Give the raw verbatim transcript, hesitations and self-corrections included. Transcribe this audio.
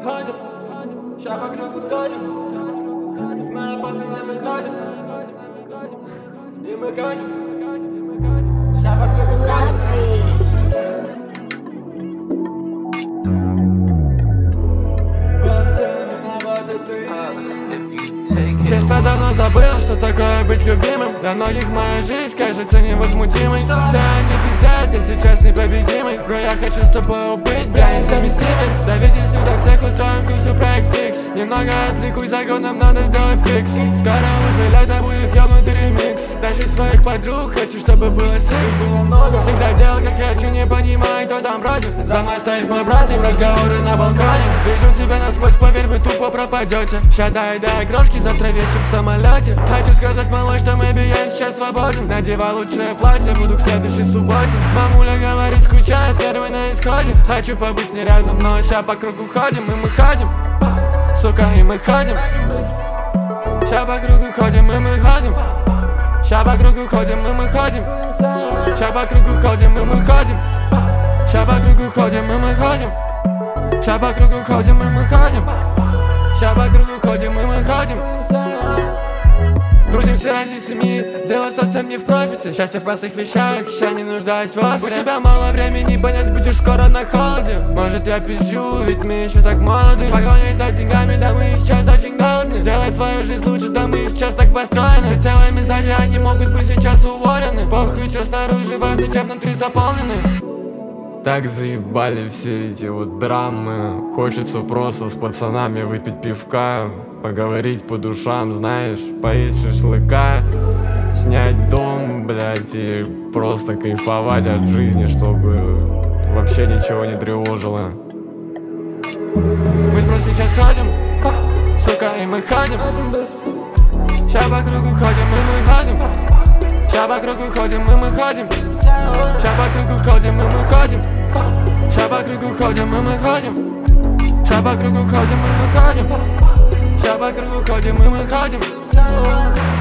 ходим, ща по кругу ходим, с моими пацанами ходим, и мы ходим, ща по кругу ходим. Честно давно забыл, что такое быть любимым. Для многих моя жизнь кажется невозмутимой. Все они пиздят, я сейчас непобедимый. Бро, я хочу с тобой быть, бля, несовместимый. Зовите сюда всех, устроим тусу проект X. Немного отвлекусь, за год нам надо сделать фикс. Скоро уже лето, будет ёбнутый ремикс. Тащи своих подруг, хочу, чтобы было секс. Всегда делал, как хочу, не понимаю, кто там против. За мной стоит мой брат, с ним разговоры на балконе. Вижу тебя насквозь, поверь, вы тупо пропадете. Ща дай, дай крошки, завтра вещи в самолете. Хочу сказать, малыш, что maybe я сейчас свободен. Надевай лучшее платье, буду к следующей субботе. Мамуля говорит, скучает, первый на исходе. Хочу побыть с ней рядом, но ща по кругу ходим, и мы ходим. Сука, и мы ходим. Ща по кругу ходим, и мы ходим. Ща по кругу ходим, и мы ходим. Ща по кругу ходим, и мы ходим. Ща по кругу ходим, и мы ходим. Ща по кругу ходим, и мы ходим. Ща по кругу ходим, и мы ходим. Крутимся ради семьи, дело совсем не в профите. Счастье в простых вещах, ща не нуждаюсь в офере. У тебя мало времени, понять будешь скоро на холоде. Может я пизжу, ведь мы еще так молоды. Погонять за деньгами, да мы сейчас очень голодны. Делать свою жизнь лучше, да мы сейчас так построены. За целыми сзади они могут быть сейчас уволены. Похуй, что снаружи, важно, чем внутри заполнены. Так заебали все эти вот драмы. Хочется просто с пацанами выпить пивка, поговорить по душам, знаешь, поесть шашлыка, снять дом, блять, и просто кайфовать от жизни, чтобы вообще ничего не тревожило. Мы просто сейчас ходим, сука, и мы ходим. Ща по кругу ходим, и мы ходим. Ща по кругу ходим, и мы ходим. Ща по кругу ходим, и мы ходим. Ща по кругу ходим, и мы ходим. Ща по кругу ходим, и мы ходим. Ща по кругу ходим, и мы ходим.